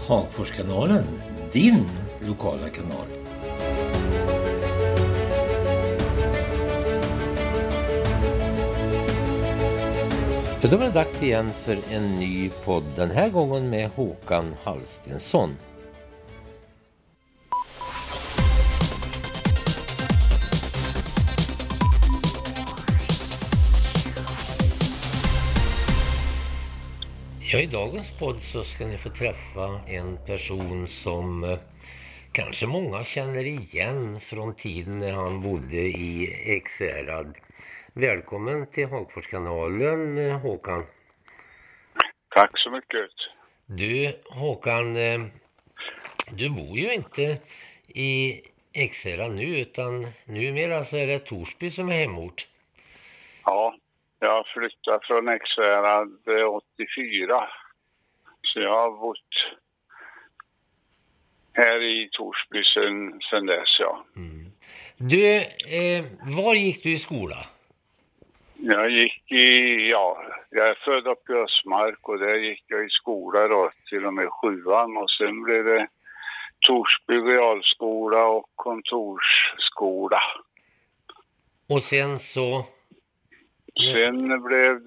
Hagforskanalen, din lokala kanal. Ja, då var det dags igen för en ny podd, den här gången med Håkan Hallstensson. Ja, i dagens podd så ska ni få träffa en person som kanske många känner igen från tiden när han bodde i Ekshärad. Välkommen till Hagforskanalen, Håkan. Tack så mycket. Du, Håkan, du bor ju inte i Ekshärad nu, utan numera så är det Torsby som är hemort. Ja, jag flyttade från Ekshärad 84. Så jag har bott här i Torsby sen dess, ja. Mm. Du, var gick du i skola? Jag är född upp i Östmark och där gick jag i skola då, till och med 7:an, och sen blev det Torsby realskola och kontorsskola. Och sen så... Sen blev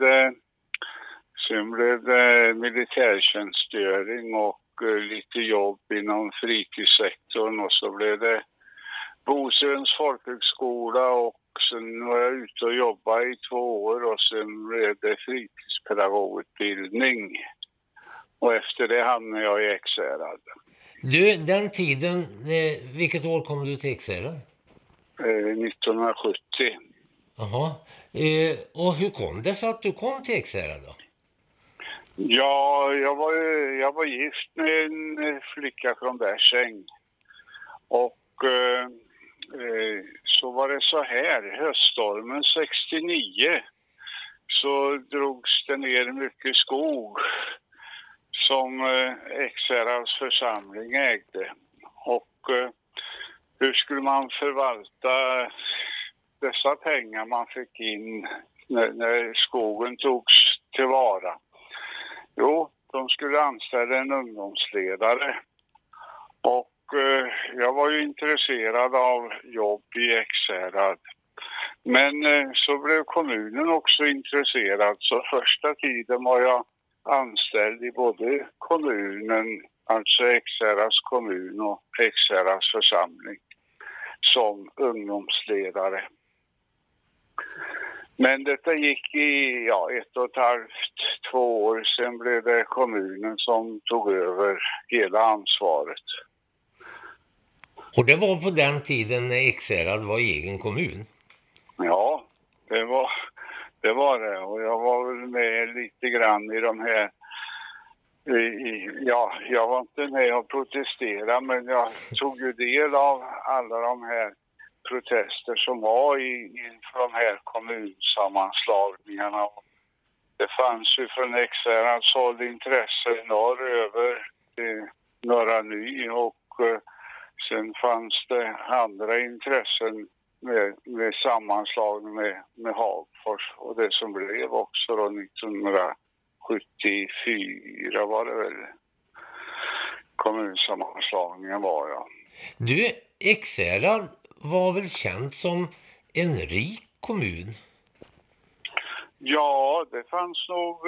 det militärtjänstgöring och lite jobb inom fritidssektorn, och så blev det Bosöns folkhögskola, och sen var jag ute och jobbade i 2 år, och sen blev det fritidspedagogutbildning. Och efter det hamnade jag i Ekshärad. Du, den tiden, vilket år kom du till Ekshärad? 1970. Jaha. Och hur kom det så att du kom till Ekshärad då? Ja, jag var gift med en flicka från Bärsäng. Och så var det så här, höststormen 69 så drogs det ner mycket skog som Ekshärads församling ägde. Och hur skulle man förvalta dessa pengar man fick in när skogen togs tillvara? Jo, de skulle anställa en ungdomsledare. Och jag var ju intresserad av jobb i Ekshärad. Men så blev kommunen också intresserad. Så första tiden var jag anställd i både kommunen, alltså Ekshärads kommun och Ekshärads församling, som ungdomsledare. Men detta gick i 1,5-2 år. Sen blev det kommunen som tog över hela ansvaret. Och det var på den tiden när Ekshärad var egen kommun? Ja, det var det. Och jag var väl med lite grann i de här... jag var inte med och protestera, men jag tog ju del av alla de här protester som var inför de här kommunsammanslagningarna. Det fanns ju från Ekshärads håll intresse norröver till Norra Ny, och sen fanns det andra intressen med sammanslagning med Hagfors, och det som blev också då 1974 var det väl kommunsammanslagningen var, ja. Du, Ekshärad var väl känd som en rik kommun? Ja, det fanns nog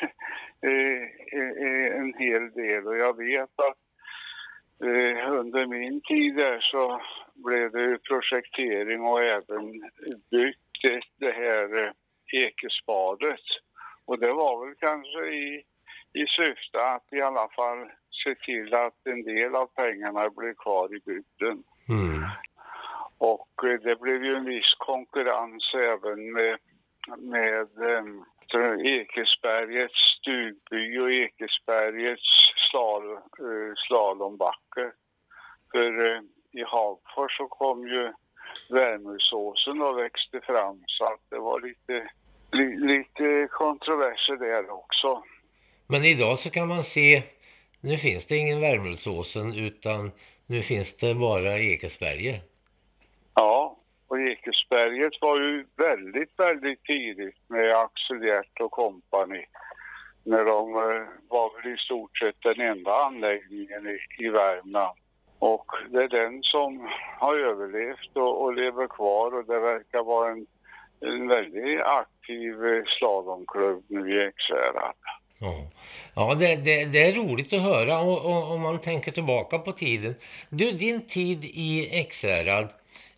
en hel del, och jag vet att under min tid där så blev det projektering och även byggt det här Ekespadet. Och det var väl kanske i syfte att i alla fall se till att en del av pengarna blev kvar i bygden. Mm. Och det blev ju en viss konkurrens även med Ekesbergets stugby och Ekesbergets slalombacke. För i Hagfors så kom ju Värmusåsen och växte fram, så att det var lite kontroverser där också. Men idag så kan man se, nu finns det ingen Värmusåsen utan nu finns det bara Ekesberget. Ja, och Ekesberget var ju väldigt, väldigt tidigt med Axel Hjert och kompani. när de var väl i stort sett den enda anläggningen i Värmland. Och det är den som har överlevt och lever kvar, och det verkar vara en väldigt aktiv slalomklubb nu i Ekshärad. Ja, ja det är roligt att höra och om man tänker tillbaka på tiden. Du, din tid i Ekshärad,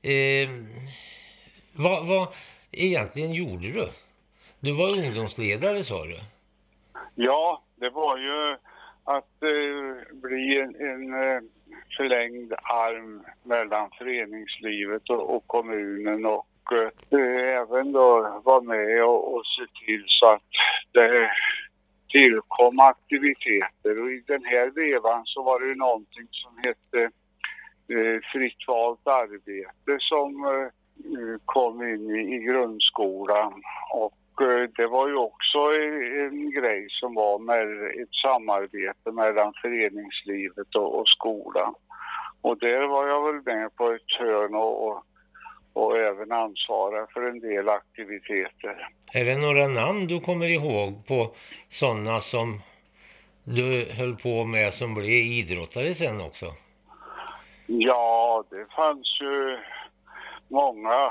vad egentligen gjorde du? Du var ungdomsledare, sa du? Ja, det var ju att bli en förlängd arm mellan föreningslivet och kommunen, och även då vara med och se till så att det tillkom aktiviteter. Och i den här vevan så var det ju någonting som hette fritt valt arbete som kom in i grundskolan, och det var ju också en grej som var med ett samarbete mellan föreningslivet och skolan. Och där var jag väl med på ett hörn och även ansvara för en del aktiviteter. Är det några namn du kommer ihåg på sådana som du höll på med som blev idrottare sen också? Ja, det fanns ju många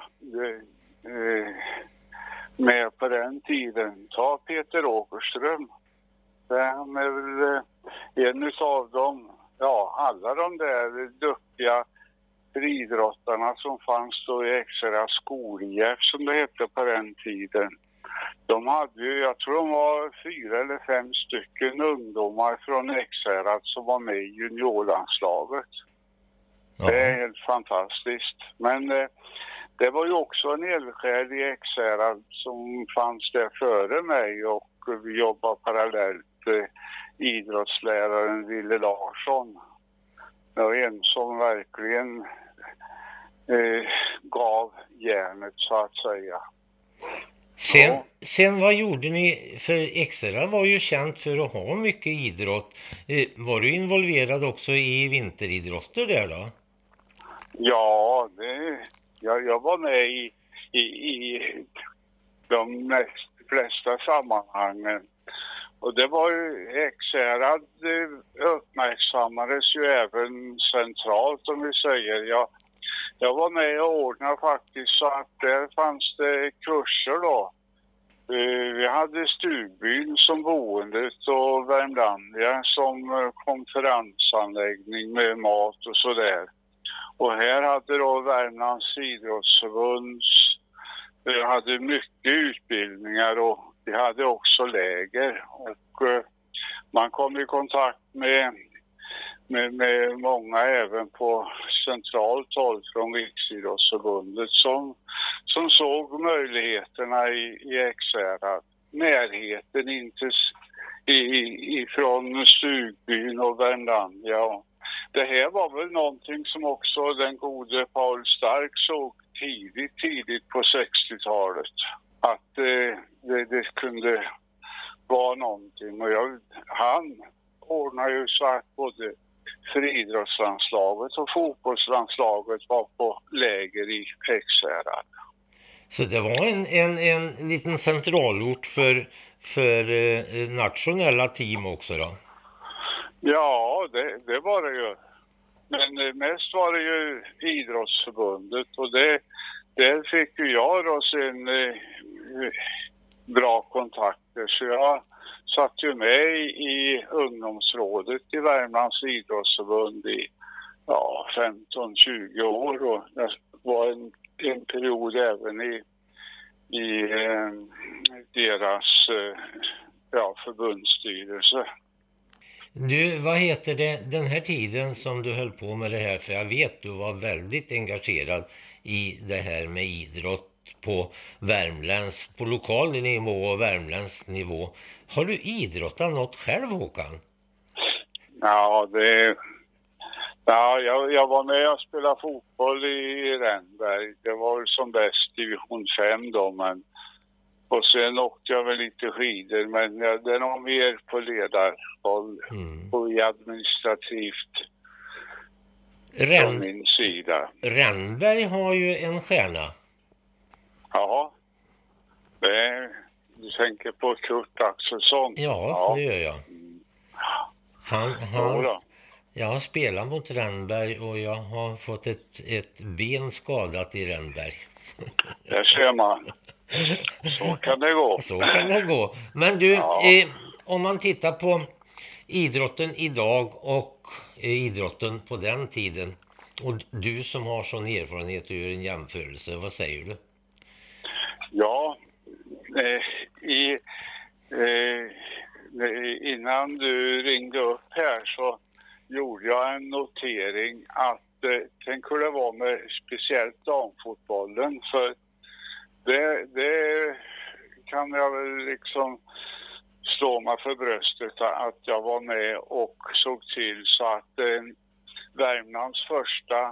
med på den tiden. Ta Peter Åkerström. Han är väl en av dem. Ja, alla de där duktiga idrottarna som fanns då i Ekshärad skol-IF som det hette på den tiden. De hade ju, jag tror de var 4 eller 5 stycken ungdomar från Ekshärad som var med i juniorlandslaget. Ja. Det är helt fantastiskt. Men det var ju också en eldsjäl i Ekshärad som fanns där före mig, och vi jobbade parallellt. Idrottsläraren Ville Larsson. Det var en som verkligen gav järnet, så att säga. Sen vad gjorde ni? För Ekshärad var ju känt för att ha mycket idrott. Var du involverad också i vinteridrotter där då? Ja, jag var med i de flesta sammanhangen. Och det var ju Ekshärad uppmärksammades ju även centralt, om vi säger. Jag var med och ordnade faktiskt så att där fanns det kurser då. Vi hade Stugbyn som boendet och Värmlandia som konferensanläggning med mat och sådär. Och här hade då Värmlands idrottsförbund hade mycket utbildningar, och vi hade också läger. Och man kom i kontakt med många även på centralt håll från Riksidrottsförbundet som såg möjligheterna i Ekshärad. Närheten ifrån Stugbyn och Värmlandia. Det här var väl någonting som också den gode Paul Stark såg tidigt på 60-talet. Att det kunde vara någonting. Och han ordnade ju så att både friidrottslandslaget och fotbollslandslaget var på läger i Ekshärad. Så det var en liten centralort för nationella team också då? Ja, det var det ju. Men mest var det ju idrottsförbundet, och där fick ju jag då sen bra kontakter. Så jag satt ju med i ungdomsrådet i Värmlands idrottsförbund i 15-20 år, och jag var en period även i deras förbundsstyrelse. Du, vad heter det den här tiden som du höll på med det här? För jag vet du var väldigt engagerad i det här med idrott på lokal nivå och värmländsk nivå. Har du idrottat något själv, Håkan? Ja, jag var med och spelade fotboll i Rennberg. Det var väl som bäst division 5 då, men och sen åkte jag väl lite skidor, men det är nog mer på ledarhåll och i administrativt från min sida. Rennberg har ju en stjärna. Ja, Du tänker på Kurt Axelsson? Ja, det gör jag. Jodå. Jag har spelat mot Rennberg och jag har fått ett ben skadat i Rennberg. Där ser man. Så kan det gå. Så kan det gå. Men du, om man tittar på idrotten idag och idrotten på den tiden, och du som har sån erfarenhet och gör en jämförelse, vad säger du? Ja, innan du ringde upp här så gjorde jag en notering att tänk hur det var med speciellt damfotbollen, för det kan jag väl liksom slå mig för bröstet att jag var med och såg till så att Värmlands första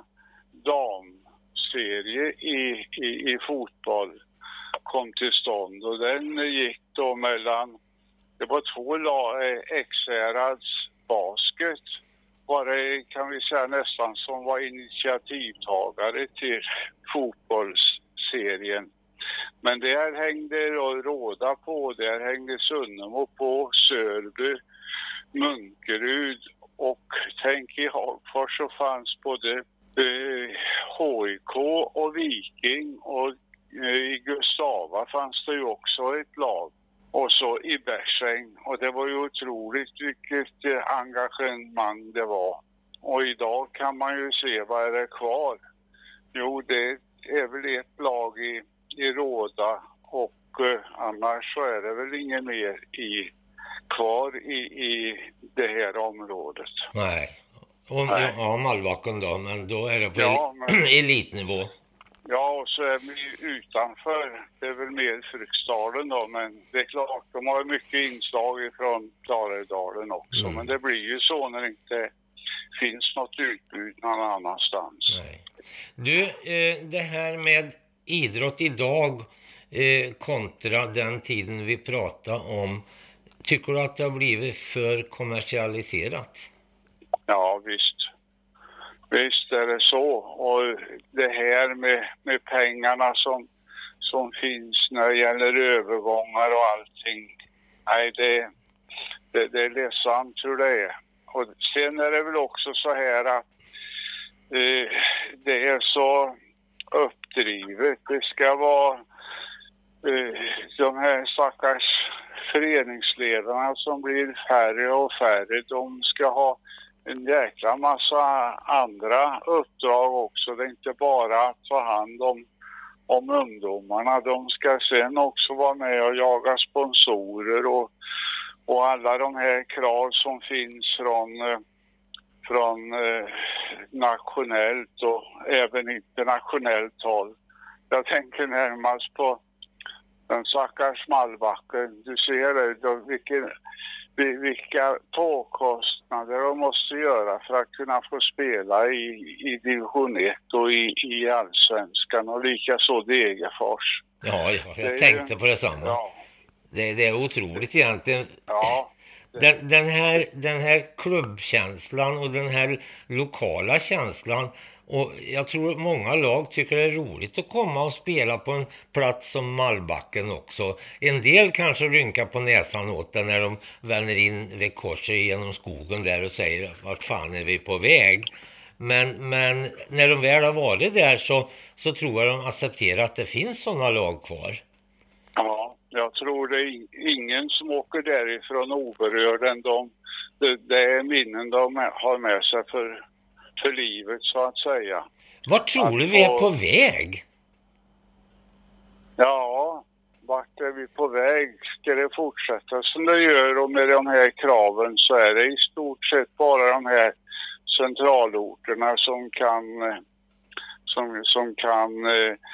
damserie i fotboll kom till stånd, och den gick då mellan, det var 2 Ekshärads Basket, var det, kan vi säga, nästan som var initiativtagare till fotbollsserien. Men där hängde Råda på, där hängde Sunnemo på, Sörby, Munkerud, och tänk i Hagfors så fanns både HIK och Viking, och i Gustava fanns det ju också ett lag. Och så i Bersäng. Och det var ju otroligt vilket engagemang det var. Och idag kan man ju se vad är det kvar. Jo, det är väl ett lag i Råda, och annars så är det väl inget mer kvar i det här området. Nej. Ja, Malbacken då, men då är det på elitnivå. Ja, och så är vi utanför, det är väl mer Fryksdalen då, men det är klart, de har mycket inslag från Klarälvdalen också, men det blir ju så när det inte finns något utbud någon annanstans. Nej. Du, det här med idrott idag kontra den tiden vi pratade om, tycker du att det har blivit för kommersialiserat? Ja, visst. Visst är det så, och det här med pengarna som finns när det gäller övergångar och allting, nej det är ledsamt hur det är. Och sen är det väl också så här att det är så uppdrivet. Det ska vara de här stackars föreningsledarna som blir färre och färre, de ska ha en jäkla massa andra uppdrag också. Det är inte bara att ta hand om ungdomarna. De ska sen också vara med och jaga sponsorer och alla de här krav som finns från nationellt och även internationellt håll. Jag tänker närmast på den stackars Malbacken. Du ser det, vilka påkostnader de måste göra för att kunna få spela i division 1 och i Allsvenskan, och lika så Degerfors. Ja, jag tänkte på detsamma. Ja. Det är otroligt egentligen. Ja. Den här klubbkänslan och den här lokala känslan, och jag tror många lag tycker det är roligt att komma och spela på en plats som Malbacken också. En del kanske rynkar på näsan åt det när de vänder in vid korset genom skogen där och säger vart fan är vi på väg. Men när de väl har varit där så tror jag de accepterar att det finns sådana lag kvar. Ja, jag tror det är ingen som åker därifrån oberörd än det är minnen de har med sig för livet så att säga. Vad tror du vi är på väg? Ja, vart är vi på väg? Ska det fortsätta som det gör, och med de här kraven så är det i stort sett bara de här centralorterna som kan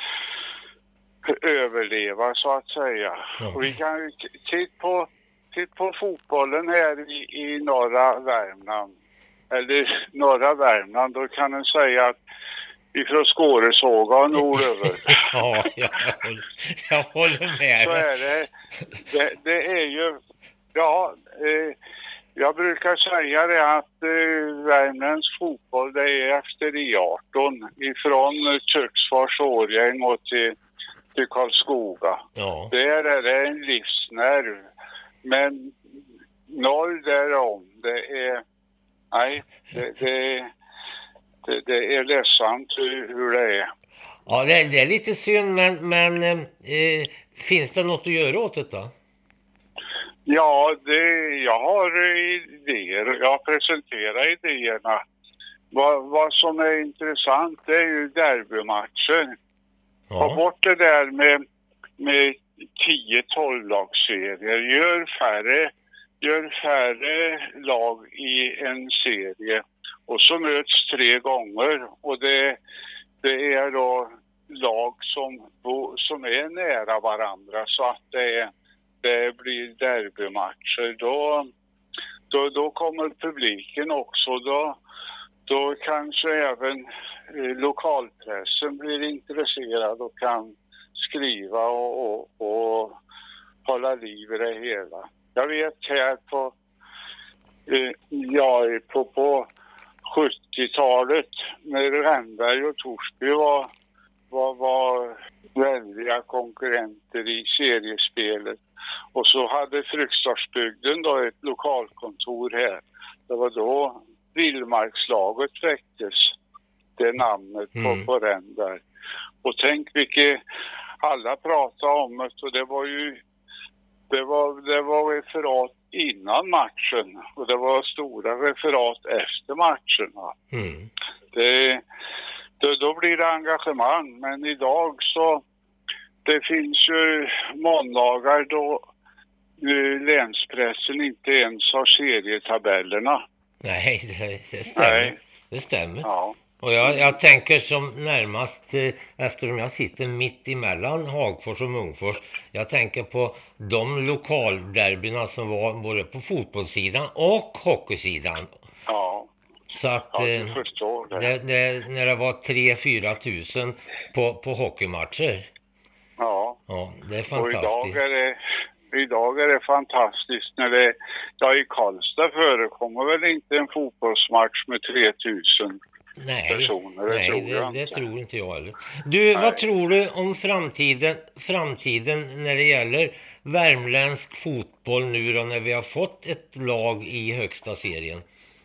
överleva så att säga. Ja. Och vi kan ju titta på fotbollen här i norra Värmland. Eller norra Värmland, då kan man säga att ifrån Skåresåga och norröver. Ja, jag håller med. Så är det är ju, jag brukar säga det att Värmlands fotboll, det är efter I18 ifrån Töcksfors, Årjäng och till Karlskoga. Ja. Där är det en livsnerv. Men norr därom, det är... Nej, det är ledsamt hur det är. Ja, det är lite synd, men finns det något att göra åt det då? Ja, jag har idéer. Jag presenterar idéerna. Vad som är intressant, det är ju derbymatcher. Ja. Ta bort det där med 10-12 lagserier. Gör färre lag i en serie. Och så möts 3 gånger. Och det är då lag som är nära varandra. Så att det blir derbymatcher. Då kommer publiken också. Då kanske även lokalpressen blir intresserad och kan skriva och hålla liv i det hela. Jag vet här på 70-talet när Rennberg och Torsby var väldiga konkurrenter i seriespelet. Och så hade Fryksdalsbygden då ett lokalkontor här. Det var då Vildmarkslaget väcktes, det namnet på Rennberg. Och tänk vilket alla pratade om det, och det var referat innan matchen och det var stora referat efter matcherna. Då blir det engagemang, men idag så det finns ju måndagar då länspressen inte ens har serietabellerna. Nej, det stämmer. Nej. Det stämmer. Ja. Och jag tänker som närmast, eftersom jag sitter mitt emellan Hagfors och Munkfors, jag tänker på de lokalderbyna som var både på fotbollssidan och hockeysidan. Ja. Så att Jag förstår det. När det var 3-4 tusen på hockeymatcher. Ja. Ja, det är Och fantastiskt. idag är det fantastiskt när i Karlstad förekommer väl inte en fotbollsmatch med 3000 personer. Det tror inte jag heller. Du, vad tror du om framtiden när det gäller värmländsk fotboll nu då, när vi har fått ett lag i högsta serien?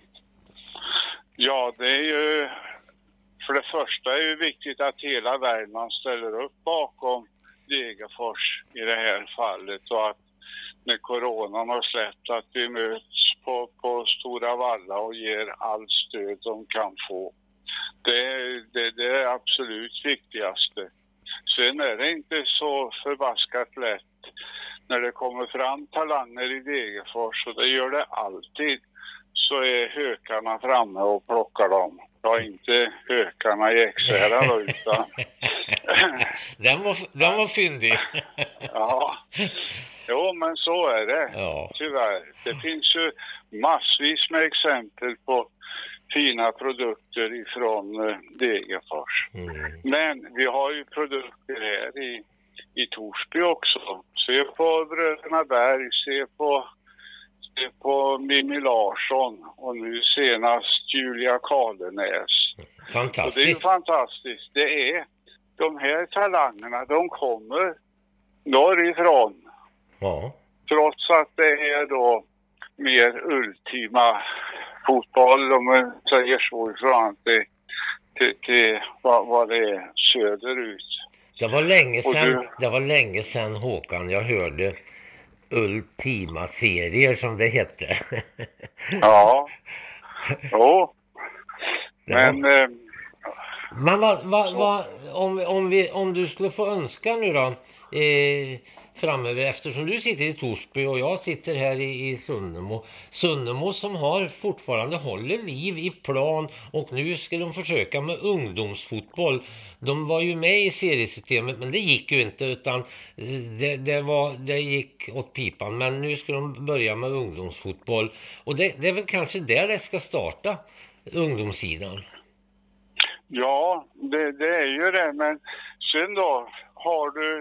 Ja, det är ju för det första är det viktigt att hela Värmland ställer upp bakom Degerfors i det här fallet, och att när coronan har släppt att vi möts på Stora Valla och ger allt stöd de kan få. Det är det absolut viktigaste. Sen är det inte så förbaskat lätt när det kommer fram talanger i Degerfors, och det gör det alltid, så är hökarna framme och plockar dem. Ja, inte hökarna i Ekshärad då, utan... den var fyndig. Ja, jo, men så är det. Ja. Tyvärr. Det finns ju massvis med exempel på fina produkter ifrån Degerfors. Men vi har ju produkter här i Torsby också. Se på Bröderna Berg, se på Mimmi Larsson och nu senast Julia Karlenäs. Fantastiskt. Och det är ju fantastiskt. Det är de här talangerna, de kommer norrifrån. Ja. Trots att det är då mer ultima fotboll, om man säger så, ifrån till vad det är söderut. Det var länge sedan Håkan jag hörde ultima serier som det hette. Ja. Jo. Men om du skulle få önska nu då framöver, eftersom du sitter i Torsby och jag sitter här i Sunnemo som fortfarande håller liv i plan, och nu ska de försöka med ungdomsfotboll. De var ju med i seriesystemet, men det gick ju inte, utan det gick åt pipan, men nu ska de börja med ungdomsfotboll, och det är väl kanske där det ska starta, ungdomssidan. Ja, det är ju det, men sen då har du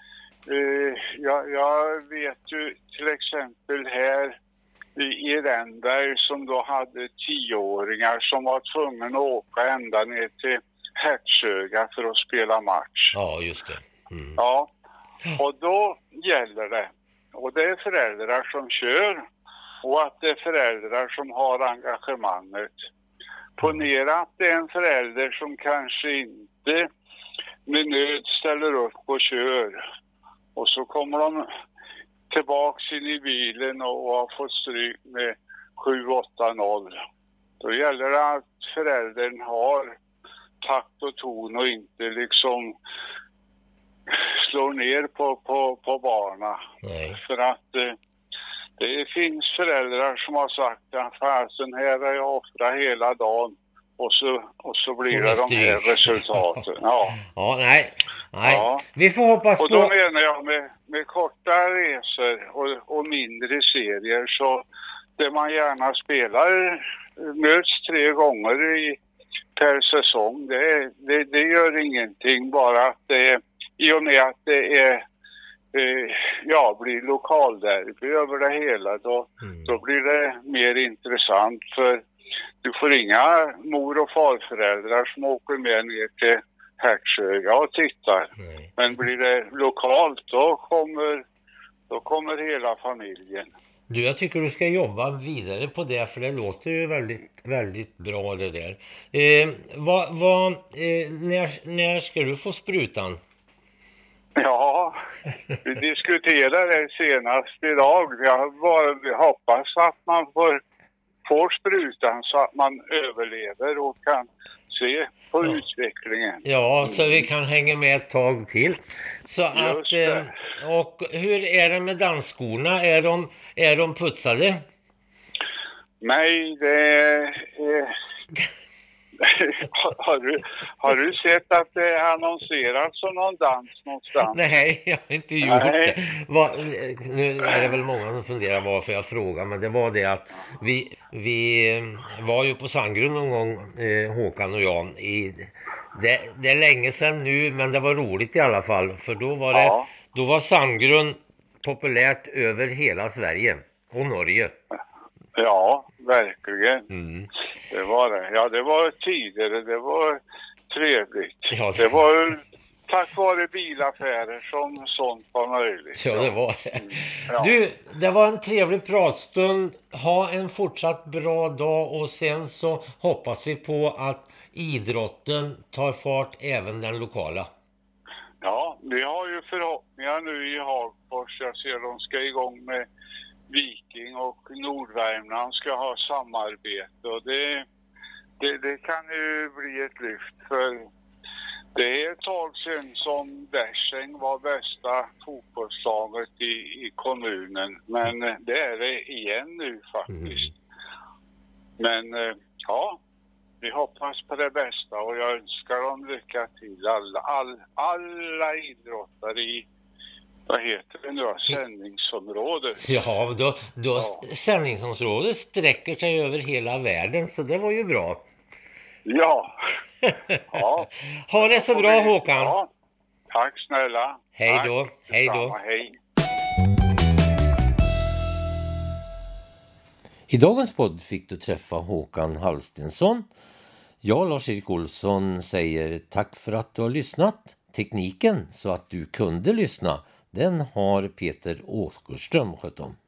jag vet ju till exempel här i Rennberg som då hade 10-åringar som var tvungna att åka ända ner till Hertsöga för att spela match. Ja, just det. Ja. Och då gäller det. Och det är föräldrar som kör. Och att det är föräldrar som har engagemanget. Ponera att det är en förälder som kanske inte med nöd ställer upp och kör. Och så kommer de tillbaks in i bilen och har fått stryk med 7-8-0. Då gäller det att föräldern har takt och ton och inte liksom slår ner på barna. Nej. För att det finns föräldrar som har sagt att fasen här har jag offrat hela dagen och så blir det de här resultaten. Ja. Ja, nej. Ja. Vi får hoppas på... Och då menar jag med korta resor och mindre serier så det man gärna spelar möts 3 gånger per säsong. Det gör ingenting, bara att det i och med att det är blir lokalderby över det hela då blir det mer intressant för du får inga mor- och farföräldrar som åker med ner till Hertsöga och tittar. Nej. Men blir det lokalt då kommer hela familjen. Du, jag tycker du ska jobba vidare på det, för det låter ju väldigt, väldigt bra det där. När ska du få sprutan? Ja, vi diskuterade det senast idag. Jag bara hoppas att man får sprutan så att man överlever och kan se på utvecklingen. Ja, så vi kan hänga med ett tag till. Så att, och hur är det med dansskorna? Är de putsade? Nej, det är... Har du sett att det är annonserat som någon dans någonstans? Nej, jag har inte gjort det. Nu är det väl många som funderar varför jag frågar, men det var det att vi var ju på Sandgrund någon gång, Håkan och jag. Det är länge sedan nu, men det var roligt i alla fall. För då var Sandgrund populärt över hela Sverige och Norge. Ja, verkligen. Det var det. Ja, det var tidigare. Det var trevligt. Ja, det var tack vare bilaffärer som sånt var möjligt. Ja, det var det. Ja. Du, det var en trevlig pratstund. Ha en fortsatt bra dag och sen så hoppas vi på att idrotten tar fart, även den lokala. Ja, vi har ju förhoppningar nu i Hagfors. Jag ser de ska igång med Viking och Nordvärmland ska ha samarbete och det kan ju bli ett lyft för det är ett tag sedan som Bärsing var bästa fotbollslaget i kommunen, men det är det igen nu faktiskt. Men ja, vi hoppas på det bästa och jag önskar dem lycka till alla idrottare i vad heter det nu? Sändningsområdet. Ja, då sändningsområdet sträcker sig över hela världen, så det var ju bra. Ja. Ja. Ha det så bra, Håkan. Ja. Tack snälla. Hej då. Tack. Hej då. Hej. I dagens podd fick du träffa Håkan Hallstensson. Jag, Lars-Erik Olsson, säger tack för att du har lyssnat. Tekniken så att du kunde lyssna, den har Peter Åkerström skött om.